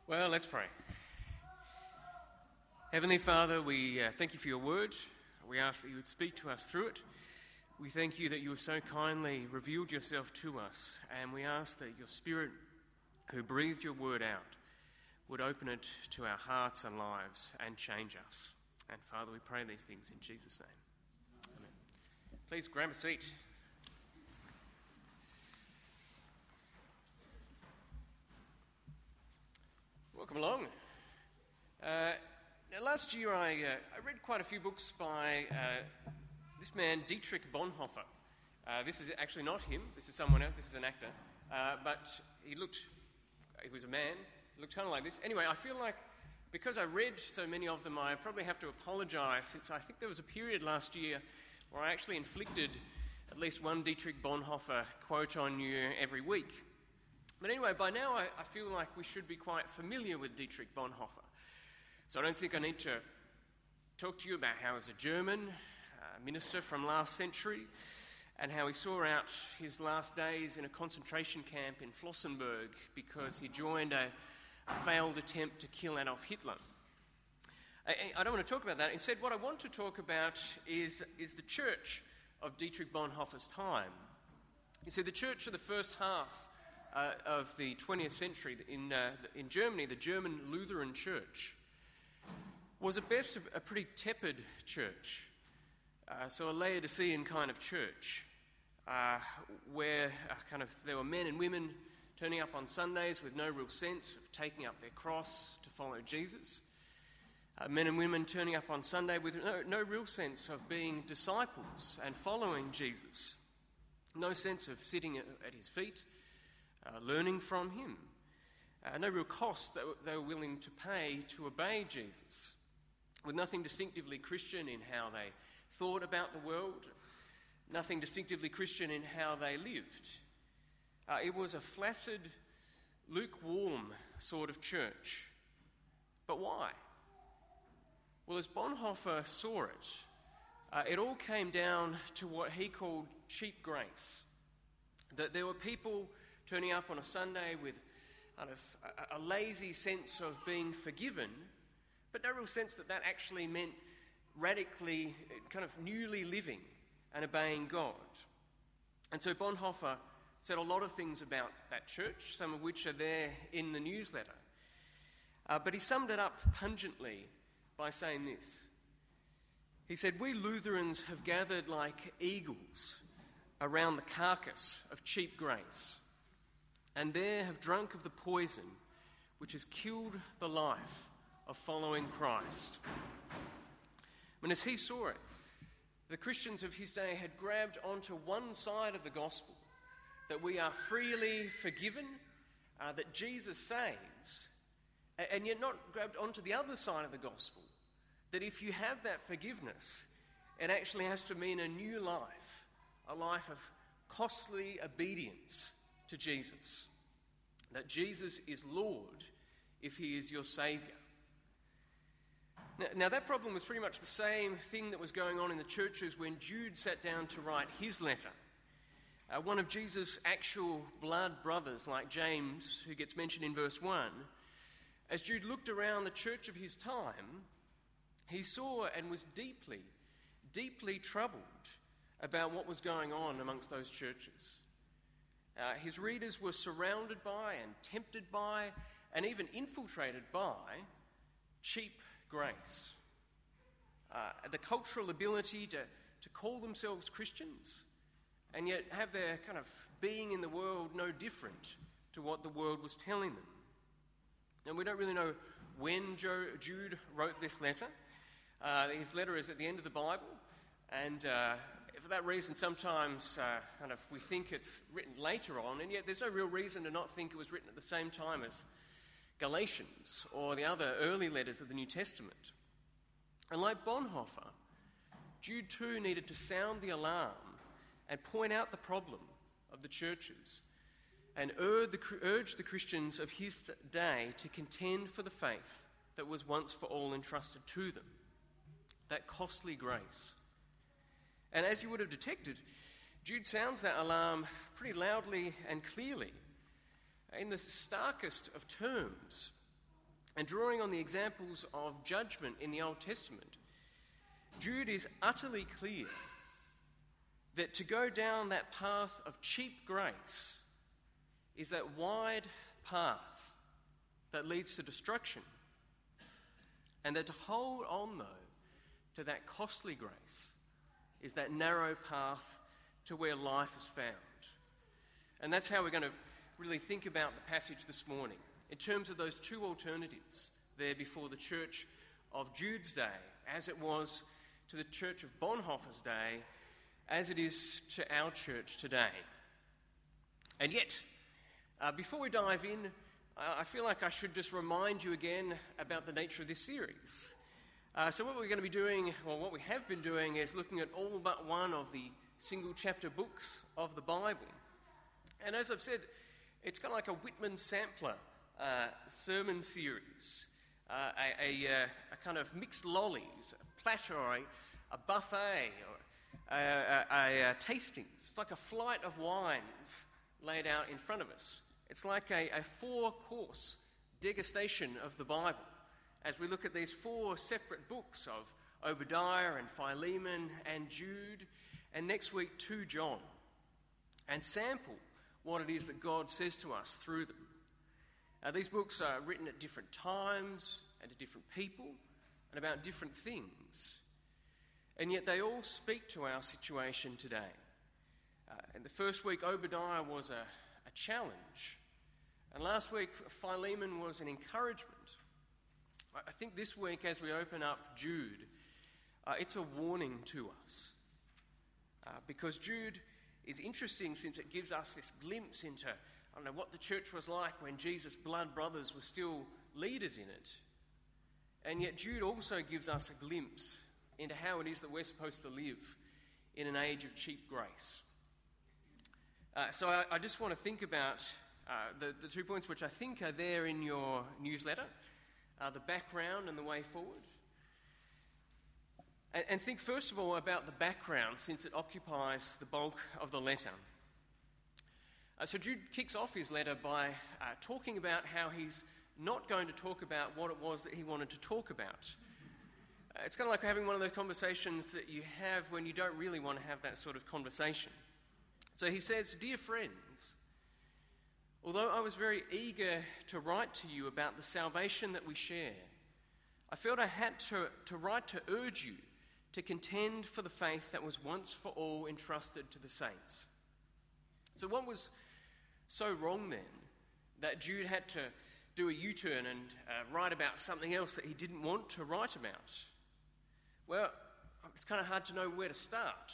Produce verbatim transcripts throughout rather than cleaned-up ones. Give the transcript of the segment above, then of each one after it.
Well, let's pray. Heavenly Father, we uh, thank you for your word. We ask that you would speak to us through it. We thank you that you have so kindly revealed yourself to us, and we ask that your Spirit, who breathed your word out, would open it to our hearts and lives and change us. And Father, we pray these things in Jesus' name. Amen. Please grab a seat. Welcome along. Uh, last year I, uh, I read quite a few books by uh, this man, Dietrich Bonhoeffer. Uh, this is actually not him, this is someone else, this is an actor. Uh, but he looked, he was a man, he looked kind of like this. Anyway, I feel like because I read so many of them, I probably have to apologise, since I think there was a period last year where I actually inflicted at least one Dietrich Bonhoeffer quote on you every week. But anyway, by now I, I feel like we should be quite familiar with Dietrich Bonhoeffer. So I don't think I need to talk to you about how he was a German uh, minister from last century and how he saw out his last days in a concentration camp in Flossenburg because he joined a, a failed attempt to kill Adolf Hitler. I, I don't want to talk about that. Instead, what I want to talk about is, is the church of Dietrich Bonhoeffer's time. You see, the church of the first half Uh, of the twentieth century in, uh, in Germany, the German Lutheran Church, was at best a, a pretty tepid church. Uh, so a Laodicean kind of church, uh, where uh, kind of there were men and women turning up on Sundays with no real sense of taking up their cross to follow Jesus. Uh, men and women turning up on Sunday with no, no real sense of being disciples and following Jesus. No sense of sitting at, at his feet, Uh, learning from him. Uh, no real cost that they were willing to pay to obey Jesus. With nothing distinctively Christian in how they thought about the world, nothing distinctively Christian in how they lived. Uh, it was a flaccid, lukewarm sort of church. But why? Well, as Bonhoeffer saw it, uh, it all came down to what he called cheap grace. That there were people turning up on a Sunday with kind of a, a lazy sense of being forgiven, but no real sense that that actually meant radically, kind of newly living and obeying God. And so Bonhoeffer said a lot of things about that church, some of which are there in the newsletter. Uh, but he summed it up pungently by saying this. He said, "We Lutherans have gathered like eagles around the carcass of cheap grace, and there have drunk of the poison which has killed the life of following Christ." And as he saw it, the Christians of his day had grabbed onto one side of the gospel, that we are freely forgiven, uh, that Jesus saves, and yet not grabbed onto the other side of the gospel, that if you have that forgiveness, it actually has to mean a new life, a life of costly obedience to Jesus. That Jesus is Lord if he is your Saviour. Now, now that problem was pretty much the same thing that was going on in the churches when Jude sat down to write his letter. Uh, one of Jesus' actual blood brothers, like James, who gets mentioned in verse one, as Jude looked around the church of his time, he saw and was deeply, deeply troubled about what was going on amongst those churches. Uh, his readers were surrounded by and tempted by and even infiltrated by cheap grace. Uh, the cultural ability to, to call themselves Christians and yet have their kind of being in the world no different to what the world was telling them. And we don't really know when Joe, Jude wrote this letter. Uh, his letter is at the end of the Bible, and uh, for that reason, sometimes uh, kind of we think it's written later on, and yet there's no real reason to not think it was written at the same time as Galatians or the other early letters of the New Testament. And like Bonhoeffer, Jude too needed to sound the alarm and point out the problem of the churches and urge the, urge the Christians of his day to contend for the faith that was once for all entrusted to them, that costly grace. And as you would have detected, Jude sounds that alarm pretty loudly and clearly. In the starkest of terms, And drawing on the examples of judgment in the Old Testament, Jude is utterly clear that to go down that path of cheap grace is that wide path that leads to destruction, and that to hold on, though, to that costly grace is that narrow path to where life is found. And that's how we're going to really think about the passage this morning, in terms of those two alternatives there before the church of Jude's day, as it was to the church of Bonhoeffer's day, as it is to our church today. And yet, uh, before we dive in, uh, I feel like I should just remind you again about the nature of this series. Uh, so what we're going to be doing, or what we have been doing, is looking at all but one of the single chapter books of the Bible. And as I've said, it's kind of like a Whitman sampler uh, sermon series, uh, a, a, a kind of mixed lollies, a platter, or a, a buffet, or a, a, a, a tastings. It's like a flight of wines laid out in front of us. It's like a, a four-course degustation of the Bible, as we look at these four separate books of Obadiah and Philemon and Jude, and next week two John, and sample what it is that God says to us through them. Now, these books are written at different times and to different people and about different things, and yet they all speak to our situation today. Uh, in the first week, Obadiah was a, a challenge, and last week, Philemon was an encouragement. I think this week, as we open up Jude, uh, it's a warning to us. Uh, because Jude is interesting since it gives us this glimpse into, I don't know, what the church was like when Jesus' blood brothers were still leaders in it. And yet Jude also gives us a glimpse into how it is that we're supposed to live in an age of cheap grace. Uh, so I, I just want to think about uh, the, the two points which I think are there in your newsletter. Uh, the background and the way forward. And, and think first of all about the background, since it occupies the bulk of the letter. Uh, so Jude kicks off his letter by uh, talking about how he's not going to talk about what it was that he wanted to talk about. Uh, it's kind of like having one of those conversations that you have when you don't really want to have that sort of conversation. So he says, "Dear friends, although I was very eager to write to you about the salvation that we share, I felt I had to, to write to urge you to contend for the faith that was once for all entrusted to the saints." So what was so wrong then that Jude had to do a U-turn and uh, write about something else that he didn't want to write about? Well, it's kind of hard to know where to start.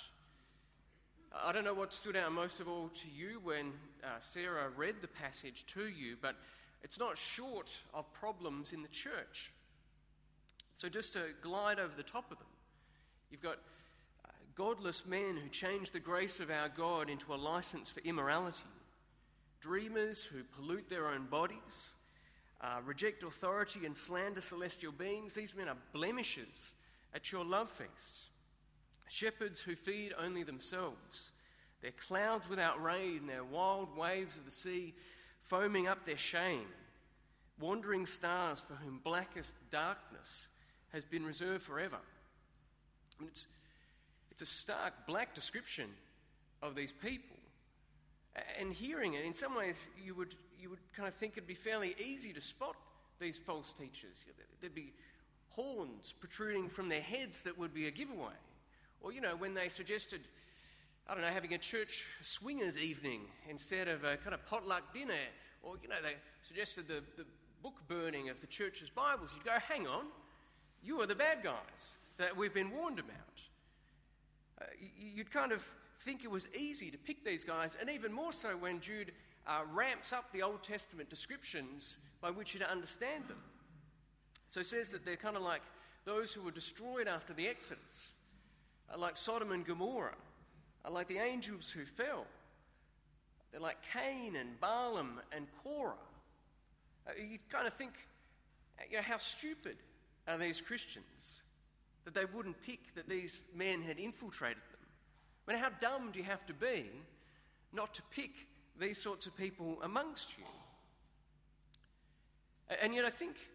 I don't know what stood out most of all to you when uh, Sarah read the passage to you, but it's not short of problems in the church. So just to glide over the top of them, you've got uh, godless men who change the grace of our God into a license for immorality, dreamers who pollute their own bodies, uh, reject authority and slander celestial beings. These men are blemishes at your love feast. Shepherds who feed only themselves, their clouds without rain, their wild waves of the sea foaming up their shame, wandering stars for whom blackest darkness has been reserved forever. I mean, it's, it's a stark, black description of these people. And hearing it, in some ways, you would, you would kind of think it'd be fairly easy to spot these false teachers. There'd be horns protruding from their heads that would be a giveaway. Or, you know, when they suggested, I don't know, having a church swingers evening instead of a kind of potluck dinner. Or, you know, they suggested the, the book burning of the church's Bibles. You'd go, hang on, you are the bad guys that we've been warned about. Uh, you'd kind of think it was easy to pick these guys, and even more so when Jude uh, ramps up the Old Testament descriptions by which you to understand them. So he says that they're kind of like those who were destroyed after the Exodus, like Sodom and Gomorrah, like the angels who fell. They're like Cain and Balaam and Korah. You kind of think, you know, how stupid are these Christians that they wouldn't pick that these men had infiltrated them? I mean, how dumb do you have to be not to pick these sorts of people amongst you? And yet I think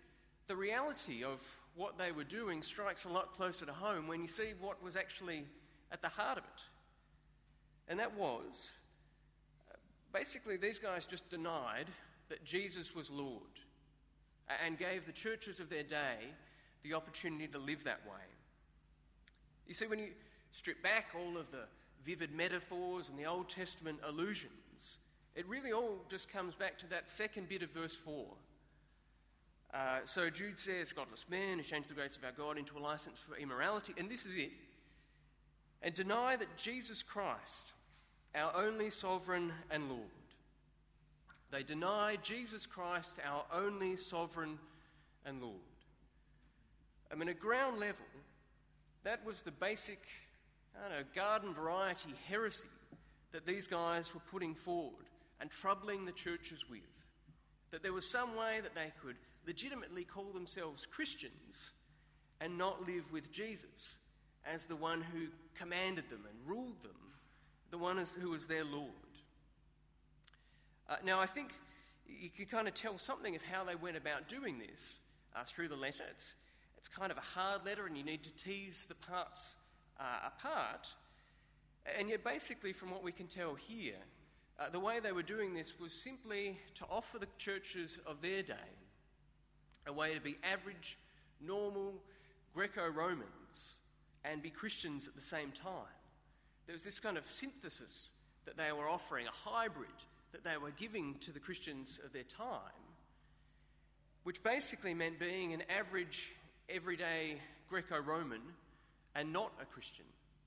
the reality of what they were doing strikes a lot closer to home when you see what was actually at the heart of it. And that was, uh, basically these guys just denied that Jesus was Lord and gave the churches of their day the opportunity to live that way. You see, when you strip back all of the vivid metaphors and the Old Testament allusions, it really all just comes back to that second bit of verse four. Uh, so Jude says, godless man who changed the grace of our God into a license for immorality, and this is it, and deny that Jesus Christ, our only sovereign and Lord. They deny Jesus Christ, our only sovereign and Lord. I mean, at ground level, that was the basic, I don't know, garden variety heresy that these guys were putting forward and troubling the churches with. That there was some way that they could legitimately call themselves Christians and not live with Jesus as the one who commanded them and ruled them, the one who was their Lord. Uh, now, I think you can kind of tell something of how they went about doing this uh, through the letter. It's, it's kind of a hard letter, and you need to tease the parts uh, apart. And yet, basically, from what we can tell here, uh, the way they were doing this was simply to offer the churches of their day a way to be average, normal Greco-Romans and be Christians at the same time. There was this kind of synthesis that they were offering, a hybrid that they were giving to the Christians of their time, which basically meant being an average, everyday Greco-Roman and not a Christian.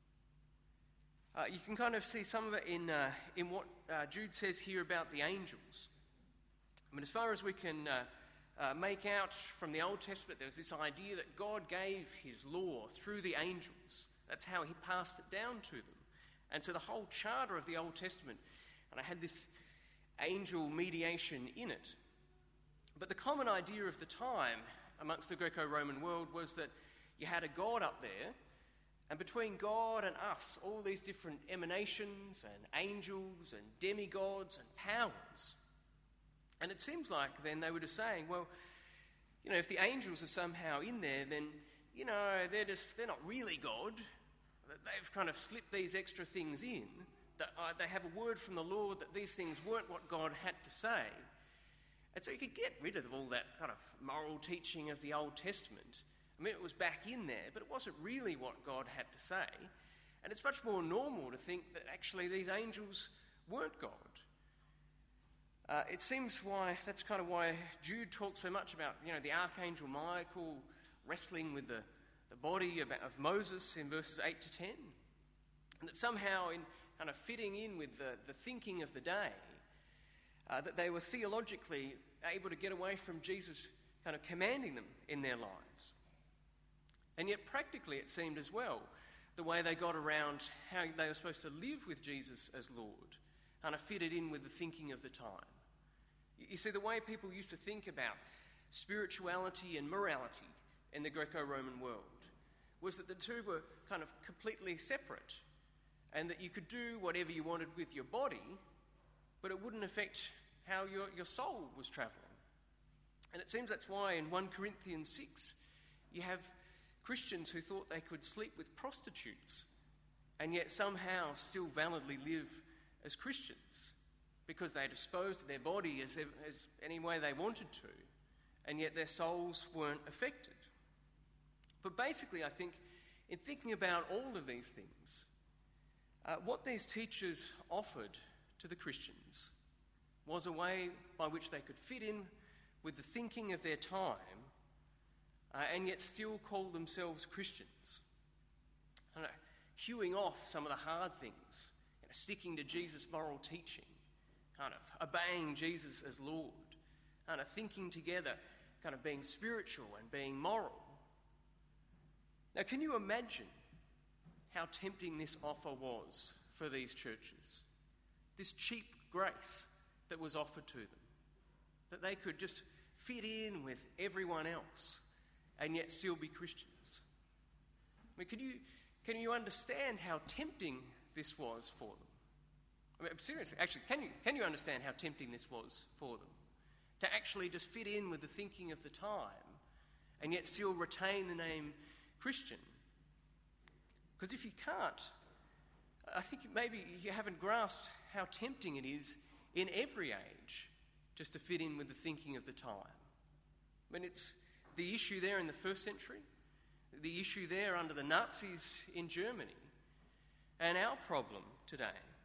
Uh, you can kind of see some of it in, uh, in what uh, Jude says here about the angels. I mean, as far as we can uh, uh, make out from the Old Testament, there was this idea that God gave his law through the angels. That's how he passed it down to them. And so the whole charter of the Old Testament, and I had this angel mediation in it. But the common idea of the time amongst the Greco-Roman world was that you had a God up there, and between God and us, all these different emanations and angels and demigods and powers. And it seems like then they were just saying, well, you know, if the angels are somehow in there, then, you know, they're just, they're not really God. They've kind of slipped these extra things in. That uh, they have a word from the Lord that these things weren't what God had to say. And so you could get rid of all that kind of moral teaching of the Old Testament. I mean, it was back in there, but it wasn't really what God had to say. And it's much more normal to think that actually these angels weren't God. Uh, it seems why, that's kind of why Jude talks so much about, you know, the archangel Michael wrestling with the, the body of, of Moses in verses eight to ten. And that somehow in kind of fitting in with the, the thinking of the day, uh, that they were theologically able to get away from Jesus kind of commanding them in their lives. And yet practically it seemed as well, the way they got around how they were supposed to live with Jesus as Lord, kind of fitted in with the thinking of the time. You see, the way people used to think about spirituality and morality in the Greco-Roman world was that the two were kind of completely separate, and that you could do whatever you wanted with your body, but it wouldn't affect how your, your soul was travelling. And it seems that's why in First Corinthians six, you have Christians who thought they could sleep with prostitutes and yet somehow still validly live as Christians because they disposed of their body as, as any way they wanted to, and yet their souls weren't affected. But basically, I think, in thinking about all of these things, Uh, what these teachers offered to the Christians was a way by which they could fit in with the thinking of their time uh, and yet still call themselves Christians. I don't know, hewing off some of the hard things, you know, sticking to Jesus' moral teaching, kind of obeying Jesus as Lord, kind of thinking together, kind of being spiritual and being moral. Now, can you imagine how tempting this offer was for these churches? This cheap grace that was offered to them, that they could just fit in with everyone else and yet still be Christians. I mean, can you, can you understand how tempting this was for them? I mean, seriously, actually, can you, can you understand how tempting this was for them? To actually just fit in with the thinking of the time and yet still retain the name Christian? Because if you can't, I think maybe you haven't grasped how tempting it is in every age just to fit in with the thinking of the time. I mean, it's the issue there in the first century, the issue there under the Nazis in Germany, and our problem today.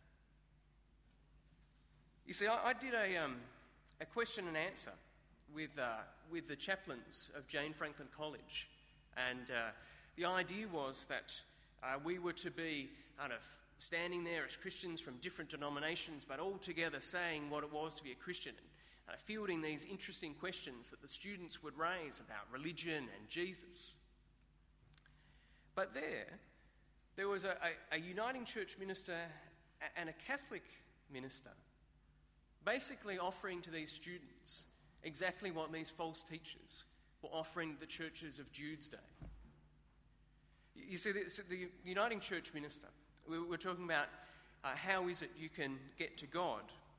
You see, I, I did a, um, a question and answer with, uh, with the chaplains of Jane Franklin College, and uh, the idea was that uh, we were to be kind of standing there as Christians from different denominations, but all together saying what it was to be a Christian, and uh, fielding these interesting questions that the students would raise about religion and Jesus. But there, there was a, a, a Uniting Church minister and a Catholic minister basically offering to these students exactly what these false teachers were offering the churches of Jude's day. You see, the, the Uniting Church minister, we were talking about uh, how is it you can get to God.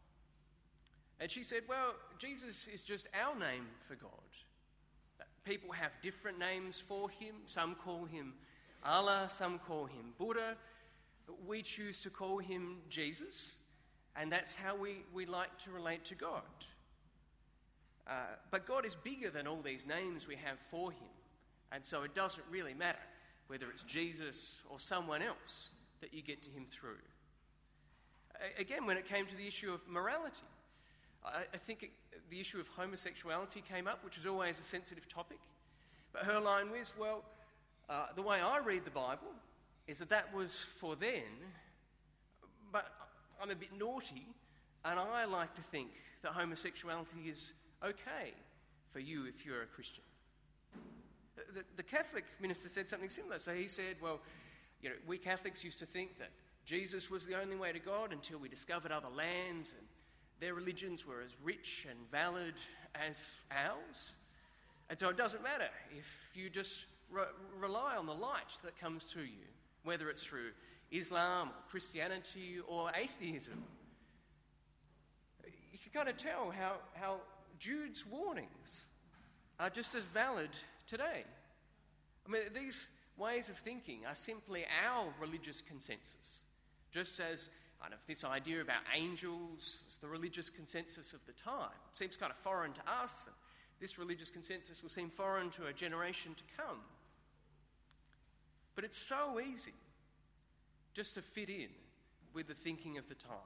And she said, well, Jesus is just our name for God. People have different names for him. Some call him Allah, some call him Buddha. We choose to call him Jesus, and that's how we, we like to relate to God. Uh, but God is bigger than all these names we have for him, and so it doesn't really matter whether it's Jesus or someone else that you get to him through. Again, when it came to the issue of morality, I, I think it, the issue of homosexuality came up, which is always a sensitive topic. But her line was, well, uh, the way I read the Bible is that that was for then, but I'm a bit naughty, and I like to think that homosexuality is okay for you if you're a Christian. The, the Catholic minister said something similar. So he said, well, you know, we Catholics used to think that Jesus was the only way to God until we discovered other lands, and their religions were as rich and valid as ours. And so it doesn't matter if you just re- rely on the light that comes to you, whether it's through Islam or Christianity or atheism. You can kind of tell how, how Jude's warnings are just as valid today. I mean, these ways of thinking are simply our religious consensus, just as kind of this idea about angels was the religious consensus of the time. It seems kind of foreign to us, and this religious consensus will seem foreign to a generation to come. But it's so easy just to fit in with the thinking of the time.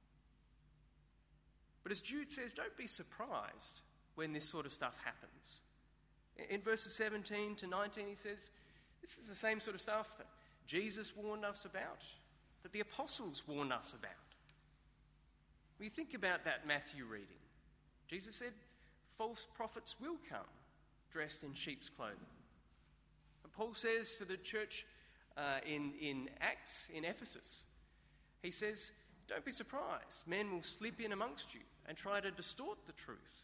But as Jude says, don't be surprised when this sort of stuff happens. In verses seventeen to nineteen, he says, this is the same sort of stuff that Jesus warned us about, that the apostles warned us about. When you think about that Matthew reading, Jesus said, false prophets will come dressed in sheep's clothing. And Paul says to the church uh, in, in Acts, in Ephesus, he says, don't be surprised. Men will slip in amongst you and try to distort the truth.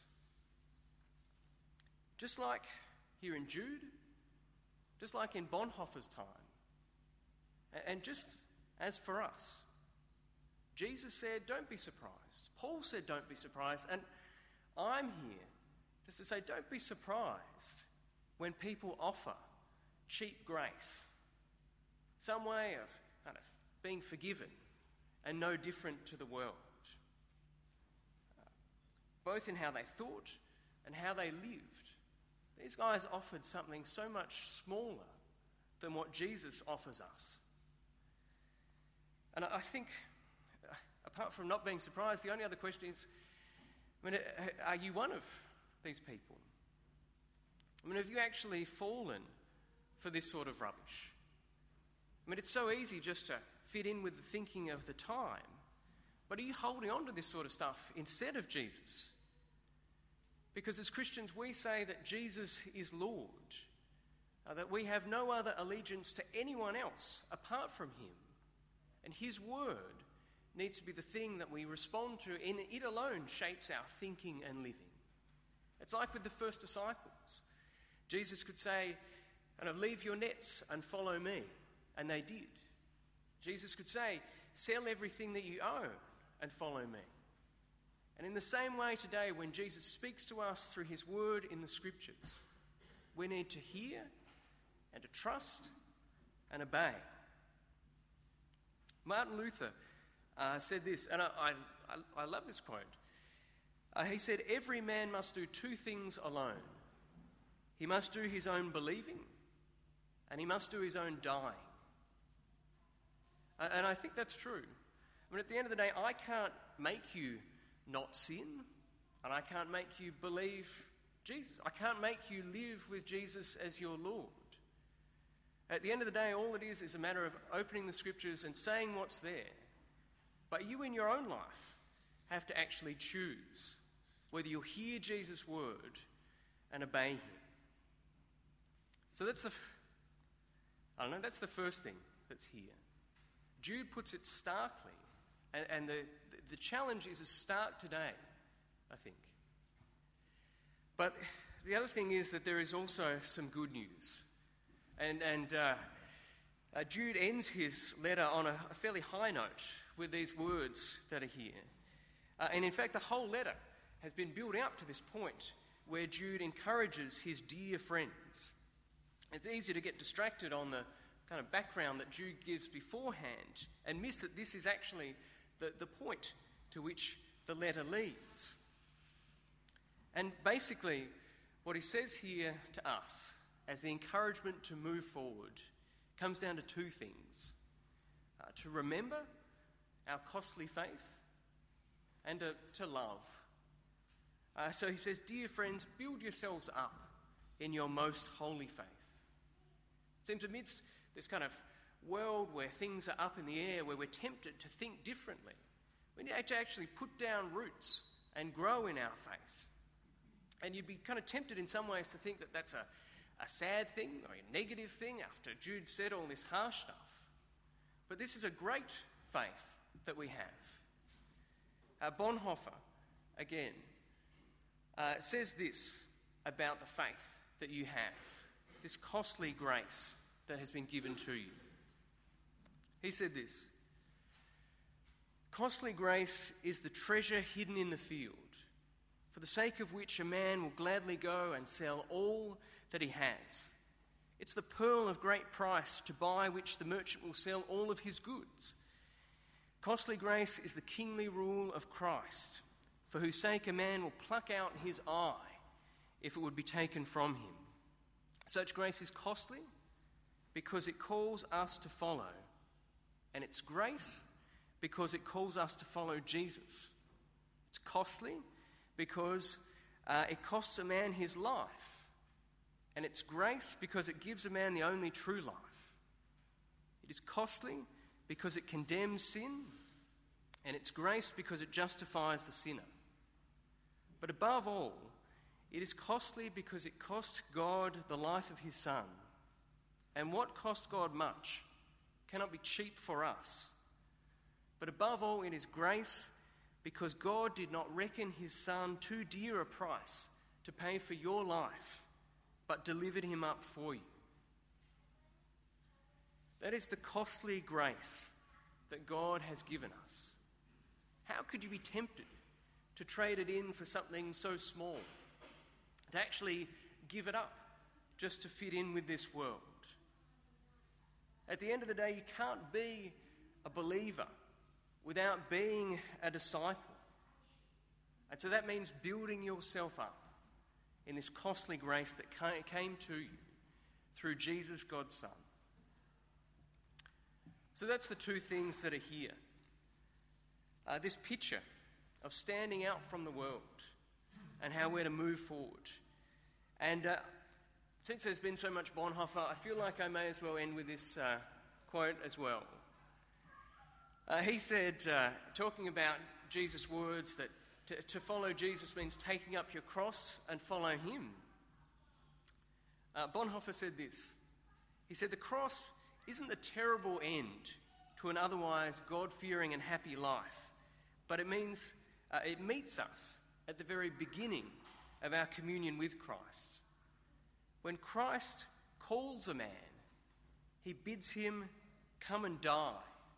Just like here in Jude, just like in Bonhoeffer's time, and just as for us. Jesus said, don't be surprised. Paul said, don't be surprised. And I'm here just to say, don't be surprised when people offer cheap grace, some way of kind of being forgiven and no different to the world, uh, both in how they thought and how they lived. These guys offered something so much smaller than what Jesus offers us. And I think, uh, apart from not being surprised, the only other question is, I mean, are you one of these people? I mean, have you actually fallen for this sort of rubbish? I mean, it's so easy just to fit in with the thinking of the time, but are you holding on to this sort of stuff instead of Jesus? Because as Christians, we say that Jesus is Lord, uh, that we have no other allegiance to anyone else apart from him. And his word needs to be the thing that we respond to, and it alone shapes our thinking and living. It's like with the first disciples. Jesus could say, leave your nets and follow me. And they did. Jesus could say, sell everything that you own and follow me. And in the same way today, when Jesus speaks to us through his word in the scriptures, we need to hear and to trust and obey. Martin Luther uh, said this, and I, I, I love this quote. Uh, he said, "Every man must do two things alone. He must do his own believing, and he must do his own dying." Uh, and I think that's true. I mean, at the end of the day, I can't make you not sin, and I can't make you believe Jesus. I can't make you live with Jesus as your Lord. At the end of the day, all it is is a matter of opening the scriptures and saying what's there. But you in your own life have to actually choose whether you'll hear Jesus' word and obey him. So that's the, I don't know, that's the first thing that's here. Jude puts it starkly, and, and the, the challenge is as stark today, I think. But the other thing is that there is also some good news. And, and uh, uh, Jude ends his letter on a, a fairly high note with these words that are here. Uh, and in fact, the whole letter has been built up to this point where Jude encourages his dear friends. It's easy to get distracted on the kind of background that Jude gives beforehand and miss that this is actually the, the point to which the letter leads. And basically, what he says here to us as the encouragement to move forward comes down to two things. Uh, to remember our costly faith and to, to love. Uh, so he says, "Dear friends, build yourselves up in your most holy faith." It seems amidst this kind of world where things are up in the air, where we're tempted to think differently, we need to actually put down roots and grow in our faith. And you'd be kind of tempted in some ways to think that that's a, a sad thing or a negative thing after Jude said all this harsh stuff. But this is a great faith that we have. Uh, Bonhoeffer, again, uh, says this about the faith that you have, this costly grace that has been given to you. He said this: "Costly grace is the treasure hidden in the field, for the sake of which a man will gladly go and sell all that he has. It's the pearl of great price to buy which the merchant will sell all of his goods. Costly grace is the kingly rule of Christ, for whose sake a man will pluck out his eye if it would be taken from him. Such grace is costly because it calls us to follow, and it's grace because it calls us to follow Jesus. It's costly because uh, it costs a man his life, and it's grace because it gives a man the only true life. It is costly because it condemns sin, and it's grace because it justifies the sinner. But above all, it is costly because it cost God the life of his Son. And what cost God much cannot be cheap for us. But above all, it is grace because God did not reckon his Son too dear a price to pay for your life, but delivered him up for you. That is the costly grace that God has given us. How could you be tempted to trade it in for something so small? To actually give it up just to fit in with this world? At the end of the day, you can't be a believer without being a disciple. And so that means building yourself up in this costly grace that came to you through Jesus, God's Son. So that's the two things that are here. Uh, this picture of standing out from the world and how we're to move forward. And uh, since there's been so much Bonhoeffer, I feel like I may as well end with this uh, quote as well. Uh, he said, uh, talking about Jesus' words, that to, to follow Jesus means taking up your cross and follow him. Uh, Bonhoeffer said this. He said, "The cross isn't the terrible end to an otherwise God-fearing and happy life, but it means uh, it meets us at the very beginning of our communion with Christ. When Christ calls a man, he bids him come and die.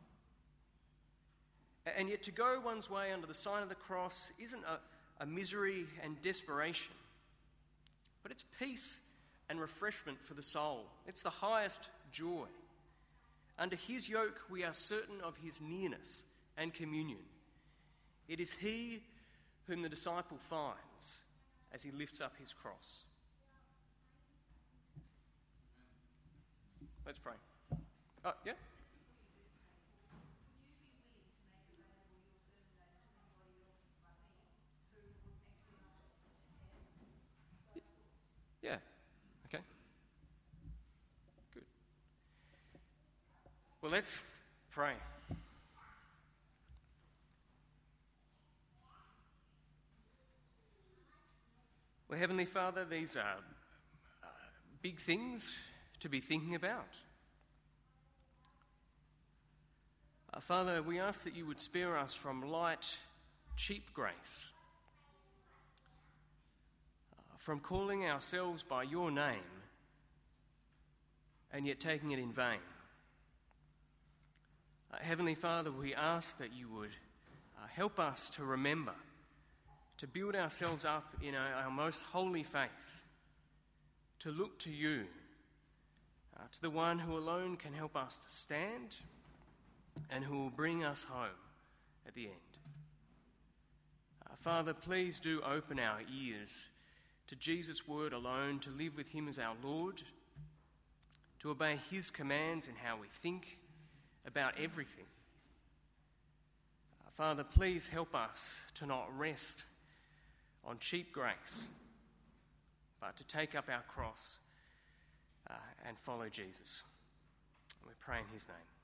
And yet to go one's way under the sign of the cross isn't a, a misery and desperation, but it's peace and refreshment for the soul. It's the highest joy. Under his yoke we are certain of his nearness and communion. It is he whom the disciple finds as he lifts up his cross. Let's pray. Oh, yeah? Yeah. Okay. Good. Well, let's pray. Well, Heavenly Father, these are uh, big things to be thinking about. Uh, Father, we ask that you would spare us from light, cheap grace, uh, from calling ourselves by your name and yet taking it in vain. Uh, Heavenly Father, we ask that you would uh, help us to remember, to build ourselves up in our, our most holy faith, to look to you, uh, to the one who alone can help us to stand and who will bring us home at the end. Uh, Father, please do open our ears to Jesus' word alone, to live with him as our Lord, to obey his commands in how we think about everything. Uh, Father, please help us to not rest on cheap grace, but to take up our cross uh, and follow Jesus. We pray in his name.